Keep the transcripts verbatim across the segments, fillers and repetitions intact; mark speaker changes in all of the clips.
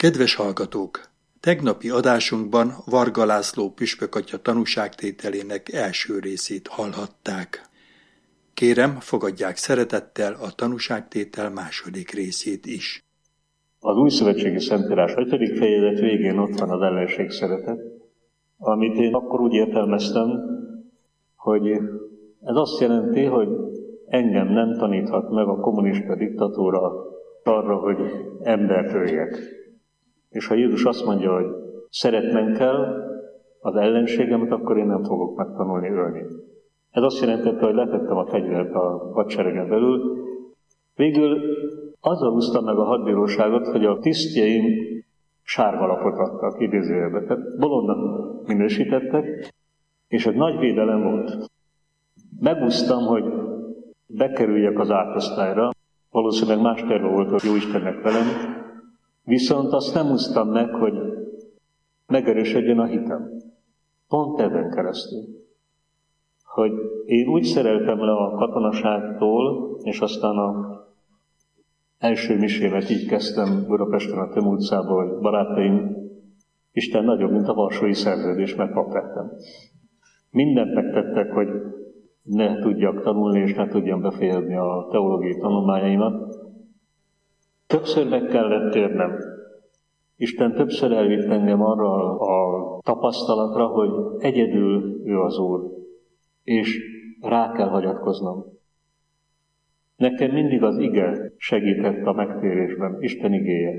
Speaker 1: Kedves hallgatók! Tegnapi adásunkban Varga László püspökatya tanúságtételének első részét hallhatták. Kérem, fogadják szeretettel a tanúságtétel második részét is.
Speaker 2: Az Újszövetségi Szentírás ötödik fejezet végén ott van az ellenség szeretet, amit én akkor úgy értelmeztem, hogy ez azt jelenti, hogy engem nem taníthat meg a kommunista diktatúra arra, hogy embert öljek. És ha Jézus azt mondja, hogy szeretnem kell az ellenségemet, akkor én nem fogok megtanulni ölni. Ez azt jelentette, hogy letettem a fegyvert a hadseregen belül. Végül azzal húztam meg a hadbíróságot, hogy a tisztjeim sárga lapot adtak, idézőjelbe. Tehát bolondnak minősítettek, és ez nagy védelem volt. Megúsztam, hogy bekerüljek az átosztályra, valószínűleg más terve volt, hogy Jóistennek velem, viszont azt nem úsztam meg, hogy megerősödjön a hitem. Pont ezen keresztül. Hogy én úgy szereltem le a katonaságtól, és aztán a első misémet így kezdtem Budapesten a Töm utcában, hogy barátaim, Isten nagyobb, mint a Varsói Szerződés, mert pap lettem. Mindent megtettek, hogy ne tudjak tanulni, és ne tudjam befejezni a teológiai tanulmányaimat. Többször meg kellett térnem. Isten többször elvitt engem arra a tapasztalatra, hogy egyedül ő az Úr, és rá kell hagyatkoznom. Nekem mindig az ige segített a megtérésben, Isten igéje.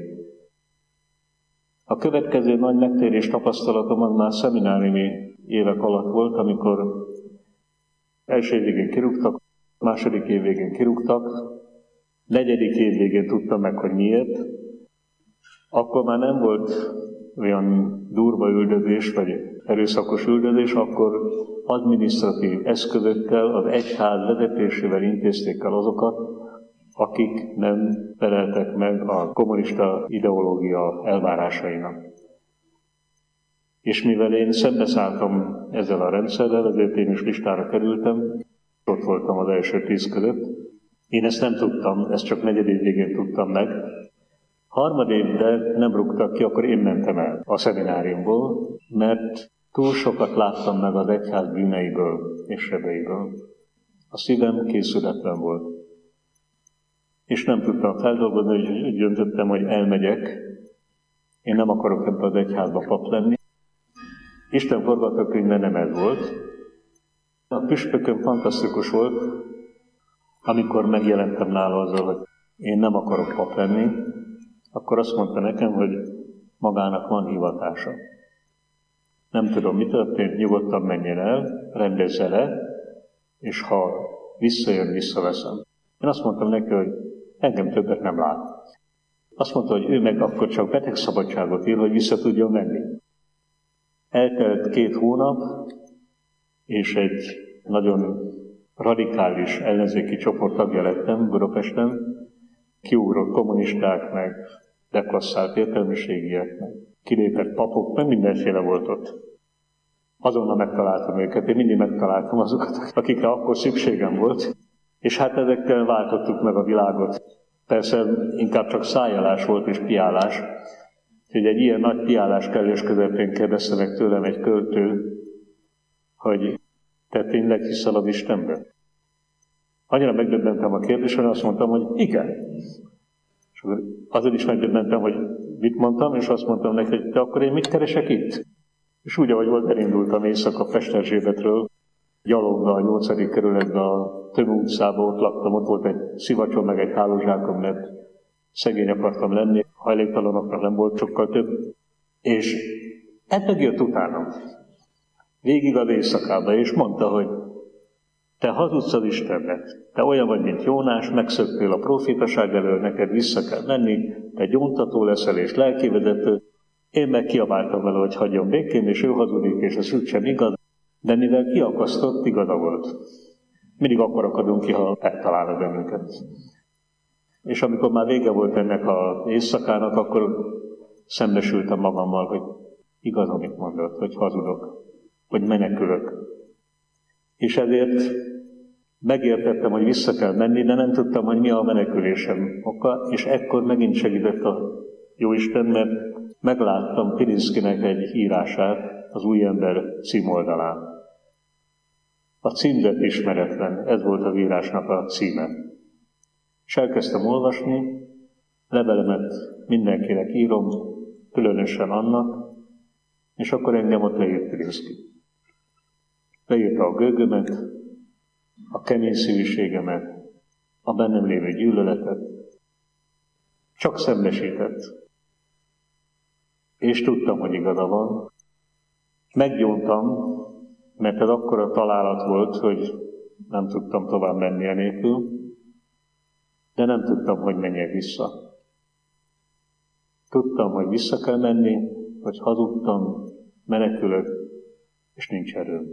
Speaker 2: A következő nagy megtérés tapasztalatom az már szemináriumi évek alatt volt, amikor első év végén kirúgtak, második év végén kirúgtak, negyedik év végén tudtam meg, hogy miért. Akkor már nem volt olyan durva üldözés, vagy erőszakos üldözés, akkor adminisztratív eszközökkel, az egyház vezetésével intézték el azokat, akik nem feleltek meg a kommunista ideológia elvárásainak. És mivel én szembeszálltam ezzel a rendszerrel, ezért én is listára kerültem, ott voltam az első tíz között. Én ezt nem tudtam, ezt csak negyedik végén tudtam meg. Harmadévben nem rúgtak ki, akkor én mentem el a szemináriumból, mert túl sokat láttam meg az egyház bűneiből és sebeiből. A szívem készületlen volt. És nem tudtam feldolgozni, hogy úgy döntöttem, hogy elmegyek. Én nem akarok ebben az egyházba pap lenni. Isten forgatókönyve nem ez volt. A püspökön fantasztikus volt, amikor megjelentem nála azzal, hogy én nem akarok pap lenni, akkor azt mondta nekem, hogy magának van hivatása. Nem tudom, mi történt, nyugodtan menjen el, rendezze le, és ha visszajön, visszaveszem. Én azt mondtam neki, hogy engem többet nem lát. Azt mondta, hogy ő meg akkor csak betegszabadságot ír, hogy vissza tudjon menni. Eltelt két hónap, és egy nagyon radikális ellenzéki csoport tagja lettem Budapesten, kiugrott kommunisták, meg deklasszált értelmiségiek, meg kilépett papok, meg mindenféle volt ott. Azonnal megtaláltam őket, én mindig megtaláltam azokat, akikre akkor szükségem volt, és hát ezekkel váltottuk meg a világot. Persze inkább csak szájálás volt és piálás, hogy egy ilyen nagy piálás kellős közepén kérdezte meg tőlem egy költő, hogy te tényleg hiszel az Istenben? Annyira megdöbbentem a kérdésre, azt mondtam, hogy igen. És azért is megdöbbentem, hogy mit mondtam, és azt mondtam neki, hogy de akkor én mit keresek itt? És úgy, ahogy volt, elindultam éjszaka Pesterzsébetről, gyalogva a nyolcadik kerületbe a Töm utcába, ott laktam, ott volt egy szivacsom, meg egy hálózsákom, mert szegény akartam lenni, hajléktalanoknak nem volt sokkal több. És ez megjött utánam. Végig az éjszakába, és mondta, hogy te hazudsz az Istennek, te olyan vagy, mint Jónás, megszöktél a profétaság elől, neked vissza kell menni, te gyóntató leszel és lelkivezető. Én meg kiabáltam vele, hogy hagyjon békén, és ő hazudik, és ez úgy sem igaz, de mivel kiakasztott, igaza volt. Mindig akkor akadunk ki, ha eltalálnak bennünket. És amikor már vége volt ennek az éjszakának, akkor szembesültem magammal, hogy igaz, amit mondott, hogy hazudok, hogy menekülök. És ezért megértettem, hogy vissza kell menni, de nem tudtam, hogy mi a menekülésem oka, és ekkor megint segített a Jóisten, mert megláttam Pirinszkinek egy írását az Új Ember címoldalán. A címzet ismeretlen, ez volt az írásnak a címe. És elkezdtem olvasni, levelemet mindenkinek írom, különösen annak, és akkor engem ott leírt Pirinszki. Leírta a gőgömet, a kemény szívűségemet, a bennem lévő gyűlöletet, csak szembesített. És tudtam, hogy igaza van. Meggyóntam, mert ez akkora találat volt, hogy nem tudtam tovább menni enélkül, de nem tudtam, hogy menjek vissza. Tudtam, hogy vissza kell menni, hogy hazudtam, menekülök, és nincs erőm.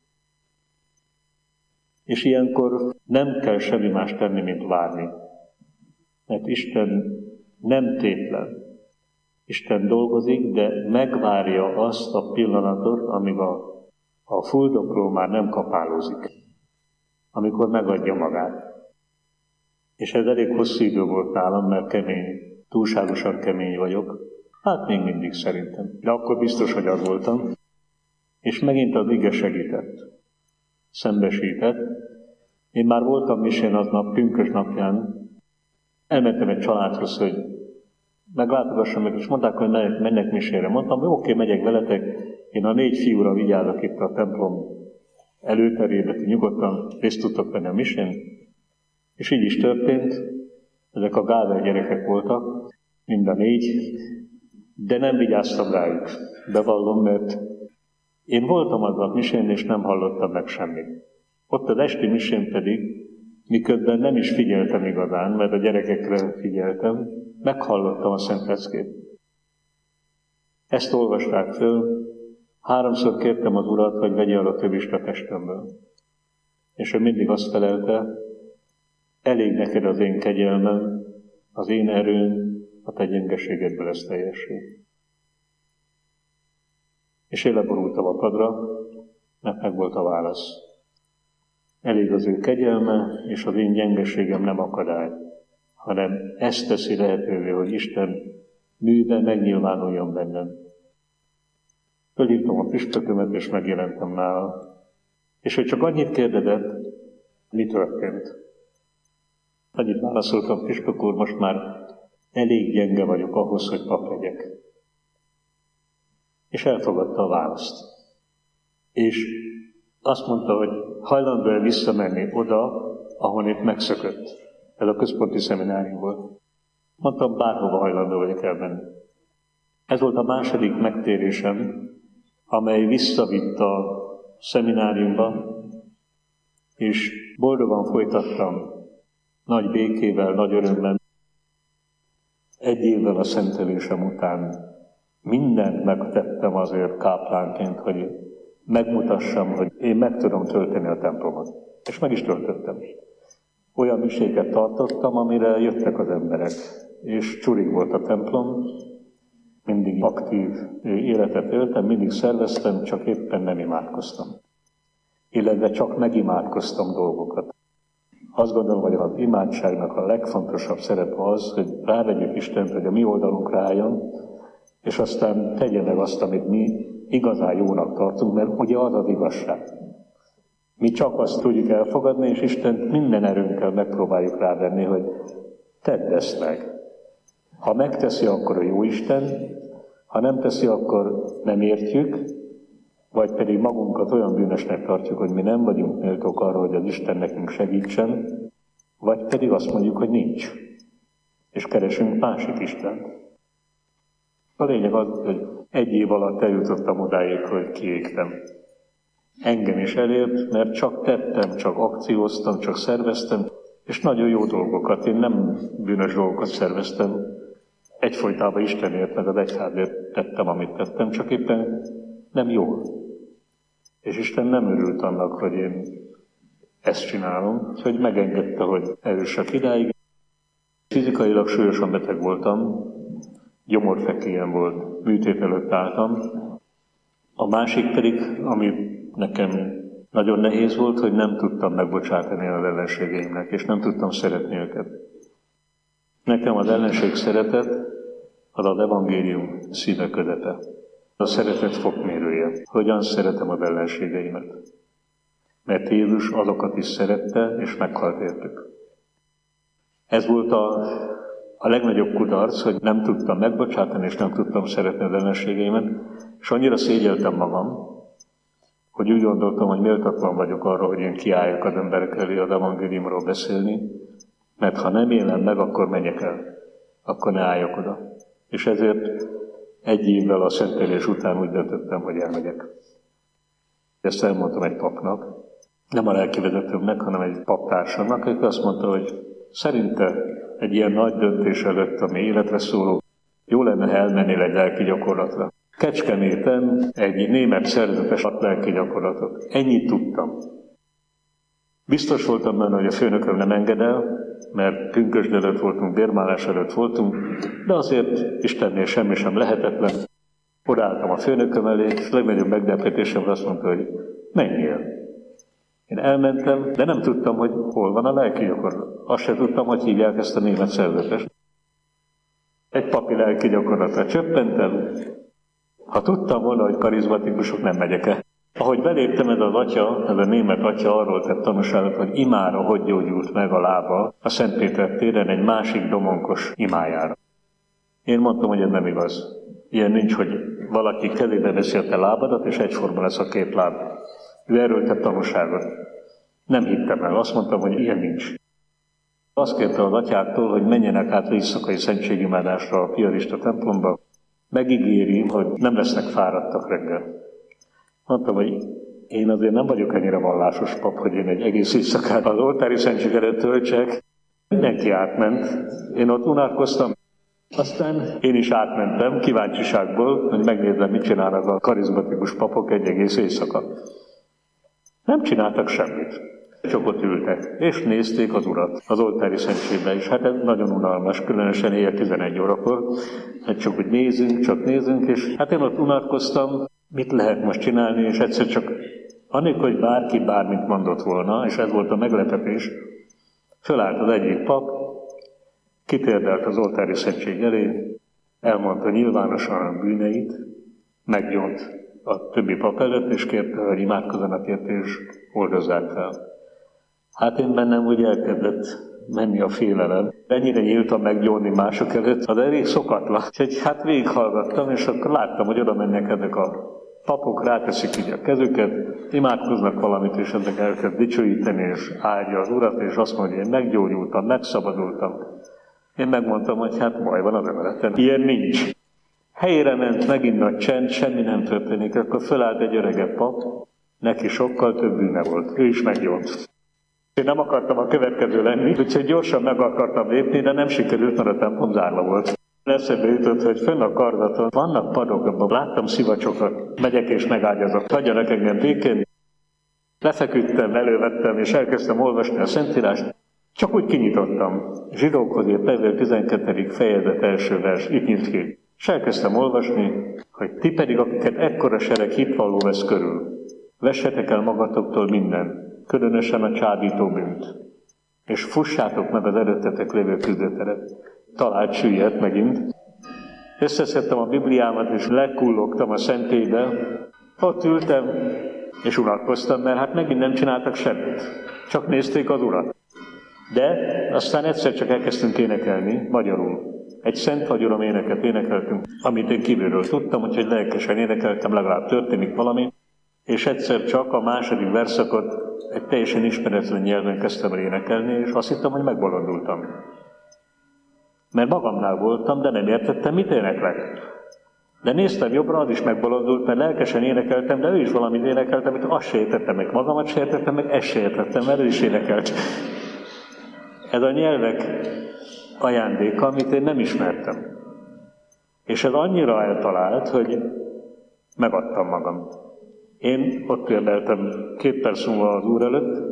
Speaker 2: És ilyenkor nem kell semmi más tenni, mint várni. Mert Isten nem tétlen. Isten dolgozik, de megvárja azt a pillanatot, amíg a, a fuldokló már nem kapálózik. Amikor megadja magát. És ez elég hosszú idő volt nálam, mert kemény, túlságosan kemény vagyok. Hát még mindig szerintem. De akkor biztos, hogy az voltam. És megint az ige segített. Szembesített. Én már voltam misén aznap, pünkös napján. Elmentem egy családhoz, hogy meglátogassam meg, és mondták, hogy mennek misére. Mondtam, hogy oké, megyek veletek, én a négy fiúra vigyázok itt a templom előterébe, ti nyugodtan részt tudtok venni a misén. És így is történt, ezek a gáver gyerekek voltak, mind a négy, de nem vigyáztam rájuk, bevallom, mert én voltam aznap misén, és nem hallottam meg semmit. Ott az esti misén pedig, miközben nem is figyeltem igazán, mert a gyerekekre figyeltem, meghallottam a Szent Leckét. Ezt olvasták föl, háromszor kértem az Urat, hogy vegye el a kövist a testemből. És ő mindig azt felelte, elég neked az én kegyelmem, az én erőm, a te gyengeségedből lesz teljesség. És én leborultam a padra, mert meg volt a válasz. Elég az ő kegyelme, és az én gyengeségem nem akadály, hanem ezt teszi lehetővé, hogy Isten műve megnyilvánuljon bennem. Fölhívtam a püspökömet, és megjelentem nála. És hogy csak annyit kérdezett, mi történt. Annyit válaszoltam, püspök úr, most már elég gyenge vagyok ahhoz, hogy pap legyek. És elfogadta a választ. És azt mondta, hogy hajlandó-e visszamenni oda, ahonnét megszökött. Ez a központi szeminárium volt. Mondtam, bárhova hajlandó vagyok elmenni. Ez volt a második megtérésem, amely visszavitt a szemináriumba, és boldogan folytattam, nagy békével, nagy örömmel. Egy évvel a szentelésem után mindent megtettem azért káplánként, hogy megmutassam, hogy én meg tudom tölteni a templomot. És meg is töltöttem. Olyan miséket tartottam, amire jöttek az emberek. És csurig volt a templom, mindig aktív életet éltem, mindig szerveztem, csak éppen nem imádkoztam. Illetve csak megimádkoztam dolgokat. Azt gondolom, hogy az imádságnak a legfontosabb szerepe az, hogy rávegyük Istent, hogy a mi oldalunkra álljon, és aztán tegye meg azt, amit mi igazán jónak tartunk, mert ugye az az igazság. Mi csak azt tudjuk elfogadni, és Istent minden erőnkkel megpróbáljuk rávenni, hogy tedd ezt meg. Ha megteszi, akkor a jó Isten, ha nem teszi, akkor nem értjük, vagy pedig magunkat olyan bűnösnek tartjuk, hogy mi nem vagyunk méltók arra, hogy az Isten nekünk segítsen, vagy pedig azt mondjuk, hogy nincs, és keresünk másik Istent. A lényeg az, hogy egy év alatt eljutottam odáig, hogy kiégtem. Engem is elért, mert csak tettem, csak akcióztam, csak szerveztem, és nagyon jó dolgokat. Én nem bűnös dolgokat szerveztem. Egyfolytában Istenért, meg az egyházért tettem, amit tettem, csak éppen nem jól. És Isten nem örült annak, hogy én ezt csinálom, hogy megengedte, hogy erősek idáig. Fizikailag súlyosan beteg voltam, gyomorfekélyen volt, műtét előtt álltam. A másik pedig, ami nekem nagyon nehéz volt, hogy nem tudtam megbocsátani az ellenségeimnek, és nem tudtam szeretni őket. Nekem az ellenség szeretet az az evangélium szíve közepe. A szeretet fokmérője. Hogyan szeretem az ellenségeimet. Mert Jézus azokat is szerette, és meghalt értük. Ez volt a, a legnagyobb kudarc, hogy nem tudtam megbocsátani, és nem tudtam szeretni az ellenségeimet, és annyira szégyeltem magam, hogy úgy gondoltam, hogy méltatlan vagyok arra, hogy én kiálljak az emberek elé az evangéliumról beszélni, mert ha nem élem meg, akkor menjek el. Akkor ne álljak oda. És ezért egy évvel a szentelés után úgy döntöttem, hogy elmegyek. Ezt elmondtam egy papnak, nem a lelkivezetőmnek, hanem egy paptársamnak, aki azt mondta, hogy szerinte egy ilyen nagy döntés előtt, ami életre szóló, jó lenne, ha elmennél egy lelki gyakorlatra. Kecskeméten egy német szerzetes ad lelki gyakorlatot. Ennyit tudtam. Biztos voltam benne, hogy a főnököm nem enged el, mert pünkösd előtt voltunk, bérmálás előtt voltunk, de azért Istennél semmi sem lehetetlen. Odaálltam a főnököm elé, és legnagyobb meglepetésem azt mondta, hogy menjél. Én elmentem, de nem tudtam, hogy hol van a lelki gyakorlat. Azt sem tudtam, hogy hívják ezt a német szerzetest. Egy papi lelki gyakorlatra csöppentem. Ha tudtam volna, hogy karizmatikusok, nem megyek el. Ahogy beléptem, ez az atya, ez a német atya arról tett tanúságot, hogy imára hogy gyógyult meg a lába a Szent Péter téren egy másik domonkos imájára. Én mondtam, hogy ez nem igaz. Ilyen nincs, hogy valaki kezébe veszi a te lábadat, és egyforma lesz a két láb. Ő erről tett tanúságot. Nem hittem el, azt mondtam, hogy ilyen nincs. Azt kérte az atyáktól, hogy menjenek át éjszakai szentségimádásra a piarista templomba. Megígéri, hogy nem lesznek fáradtak reggel. Mondtam, hogy én azért nem vagyok ennyire vallásos pap, hogy én egy egész éjszakát az oltári szentség előtt töltsek. Mindenki átment. Én ott unatkoztam. Aztán én is átmentem kíváncsiságból, hogy megnézem, mit csinálnak a karizmatikus papok egy egész éjszaka. Nem csináltak semmit. Csak ott ültek, és nézték az urat az oltári szentségbe is. Hát ez nagyon unalmas, különösen éjjel tizenegy órakor. Hát csak úgy nézünk, csak nézünk, és hát én ott unatkoztam, mit lehet most csinálni, és egyszer csak anélkül, hogy bárki bármit mondott volna, és ez volt a meglepetés, fölállt az egyik pap, kitérdelt az oltári szentség elé, elmondta nyilvánosan a bűneit, meggyónt a többi pap előtt, és kérte, hogy imádkozzanak érte, és oldozzák fel. Hát én bennem úgy elkezdett menni a félelem. Ennyire nyíltam meggyónni mások előtt, az elég szokatlan. Úgyhogy hát végighallgattam, és akkor láttam, hogy oda mennek ezek a papok, ráteszik így a kezüket, imádkoznak valamit, és ezek elkezd dicsőíteni, és áldja az Urat, és azt mondja, hogy én meggyógyultam, megszabadultam. Én megmondtam, hogy hát baj van az emeleten. Ilyen nincs. Helyére ment, megint nagy csend, semmi nem történik, akkor fölállt egy öregebb pap, neki sokkal több bűne volt, ő is meggyónt. Én nem akartam a következő lenni, úgyhogy gyorsan meg akartam lépni, de nem sikerült, mert a templom zárva volt. Eszembe jutott, hogy fönn a kardaton vannak padok, abban láttam szivacsokat, megyek és megágyazok. Hagyjanak engem békén. Lefeküdtem, elővettem, és elkezdtem olvasni a Szentírást. Csak úgy kinyitottam. Zsidókhoz írt levél tizenkettedik fejezet első vers, itt nyit ki. És elkezdtem olvasni, hogy ti pedig, akiket ekkora sereg hitvalló vesz körül, vessetek el magatoktól minden, különösen a csábító bűnt, és fussátok meg az előttetek lévő küzdőteret. Talált süllyedt megint. Összeszedtem a Bibliámat, és lekullogtam a szentélybe. Ott ültem, és unatkoztam, mert hát megint nem csináltak semmit. Csak nézték az Urat. De aztán egyszer csak elkezdtünk énekelni, magyarul. Egy Szent Vagyonom éneket énekeltünk, amit én kívülről tudtam, úgyhogy lelkesen énekeltem, legalább történik valami. És egyszer csak a második verszakot egy teljesen ismeretlen nyelven kezdtem el énekelni, és azt hittem, hogy megbolondultam. Mert magamnál voltam, de nem értettem, mit éneklek. De néztem jobbra, az is megbolondult, mert lelkesen énekeltem, de ő is valamit énekeltem, amit azt se értettem, meg magamat se értettem, meg ezt se értettem, mert ő is énekelt. Ez a nyelvek ajándéka, amit én nem ismertem. És ez annyira eltalált, hogy megadtam magam. Én ott érleltem két perc múlva az Úr előtt,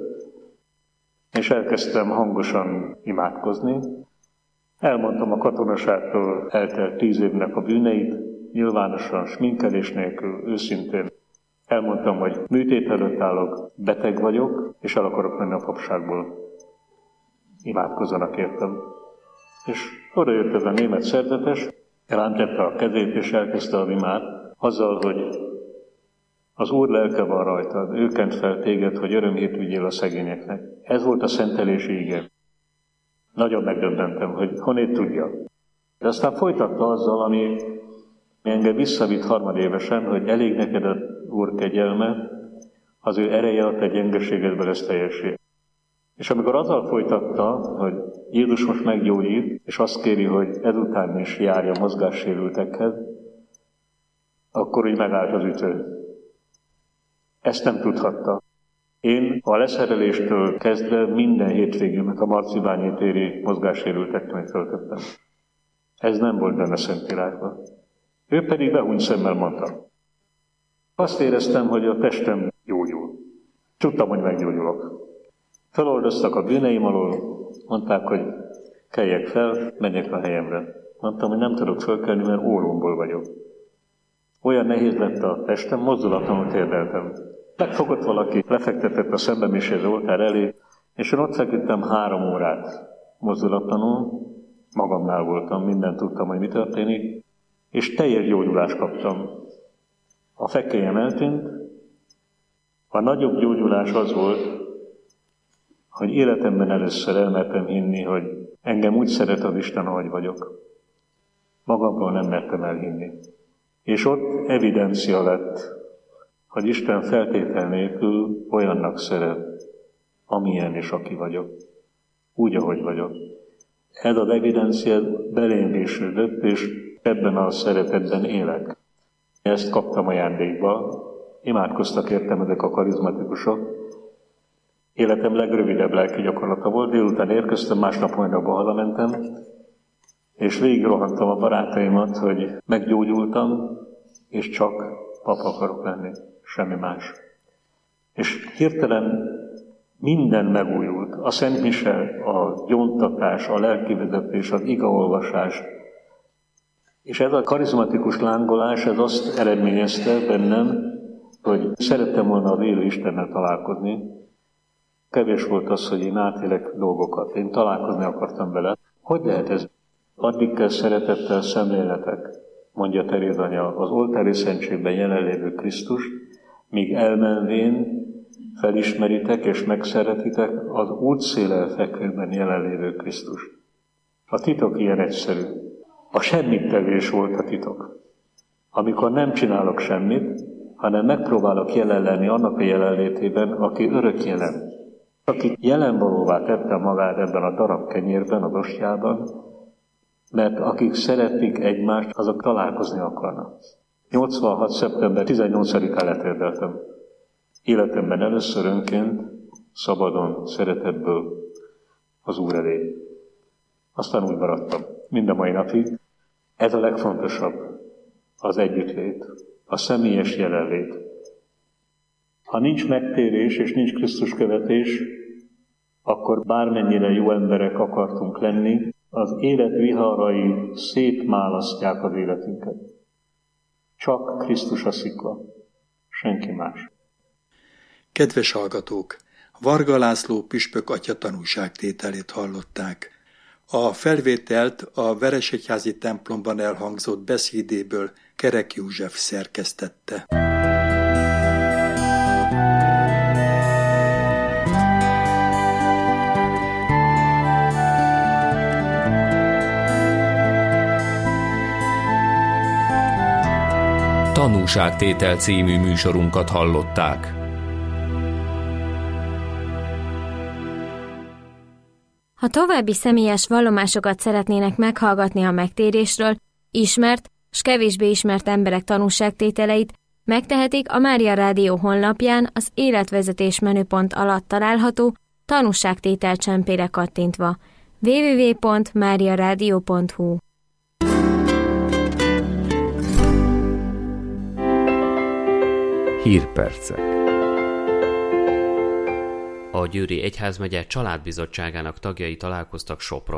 Speaker 2: és elkezdtem hangosan imádkozni. Elmondtam a katonaságtól eltelt tíz évnek a bűneit, nyilvánosan, sminkelés nélkül, őszintén. Elmondtam, hogy műtét előtt állok, beteg vagyok, és el akarok menni a papságból. Imádkozzanak értem. És oda jött ez a német szerzetes, Rántette a kezét és elkezdte a imát, azzal, hogy az Úr lelke van rajtad, ő kent fel téged, hogy örömhírt vigyél a szegényeknek. Ez volt a szentelési íge. Nagyon megdöbbentem, hogy honnét tudja. De aztán folytatta azzal, ami engem visszavitt harmadévesen, hogy elég neked a Úr kegyelme, az ő ereje a te gyengeségedbe lesz teljesé. És amikor azzal folytatta, hogy Jézus most meggyógyít, és azt kéri, hogy ezután is járja mozgássérültekhez, akkor úgy megállt az ütő. Ezt nem tudhatta. Én a leszereléstől kezdve minden hétvégémet a Marcibányi téri mozgássérülteknek töltöttem. Ez nem volt benne Szentírásban. Ő pedig behúnyt szemmel mondta. Azt éreztem, hogy a testem gyógyul. Tudtam, hogy meggyógyulok. Feloldoztak a bűneim alól, mondták, hogy keljek fel, menjek a helyemre. Mondtam, hogy nem tudok fölkelni, mert ólomból vagyok. Olyan nehéz lett a testem, mozdulatlanul térdeltem. Megfogott valaki, lefektetett a szembem és az oltár elé, és én ott feküdtem három órát mozdulatlanul, magamnál voltam, mindent tudtam, hogy mi történik, és teljes gyógyulást kaptam. A fekélyem eltűnt, a nagyobb gyógyulás az volt, hogy életemben először elmertem hinni, hogy engem úgy szeret az Isten, ahogy vagyok. Magamról nem mertem elhinni. És ott evidencia lett, hogy Isten feltétel nélkül olyannak szeret, amilyen és aki vagyok. Úgy, ahogy vagyok. Ez az evidencia belém vésődött, és ebben a szeretetben élek. Ezt kaptam ajándékba, imádkoztak értem ezek a karizmatikusok. Életem legrövidebb lelki gyakorlata volt, délután érkeztem, másnap hajnalba hazamentem, és végigrohantam a barátaimat, hogy meggyógyultam, és csak pap akarok lenni, semmi más. És hirtelen minden megújult. A Szent Mise, a gyóntatás, a lelkivezetés, az igaolvasás. És ez a karizmatikus lángolás, ez azt eredményezte bennem, hogy szerettem volna az élő Istennel találkozni. Kevés volt az, hogy én átélek dolgokat. Én találkozni akartam vele. Hogy lehet ez? Addig kell szeretettel szemléletek, mondja Teréz anya, az oltári szentségben jelenlévő Krisztus, míg elmenvén felismeritek és megszeretitek az útszélen fekvőben jelenlévő Krisztus. A titok ilyen egyszerű. A semmittevés volt a titok. Amikor nem csinálok semmit, hanem megpróbálok jelen lenni annak a jelenlétében, aki örök jelen. Aki jelenvalóvá tette magát ebben a darab kenyérben, az ostjában, mert akik szeretik egymást, azok találkozni akarnak. nyolcvanhat. szeptember tizennyolcadikán letérdeltem. Életemben először önként, szabadon, szeretetből az Úr elé. Aztán úgy maradtam. Mind a mai napig. Ez a legfontosabb, az együttlét, a személyes jelenlét. Ha nincs megtérés és nincs Krisztus követés, akkor bármennyire jó emberek akartunk lenni, az élet viharai szétmálasztják az életünket. Csak Krisztus a szikla, senki más.
Speaker 1: Kedves hallgatók! Varga László püspök atya tanúságtételét hallották. A felvételt a Veresegyházi templomban elhangzott beszédéből Kerek József szerkesztette.
Speaker 3: Tanúságtétel című műsorunkat hallották.
Speaker 4: Ha további személyes vallomásokat szeretnének meghallgatni a megtérésről, ismert s kevésbé ismert emberek tanúságtételeit, megtehetik a Mária Rádió honlapján az életvezetés menüpont alatt található tanúságtétel csempére kattintva. double-u double-u double-u pont mária rádió pont hu
Speaker 3: Hírpercek.
Speaker 5: A Győri Egyházmegye családbizottságának tagjai találkoztak Sopron.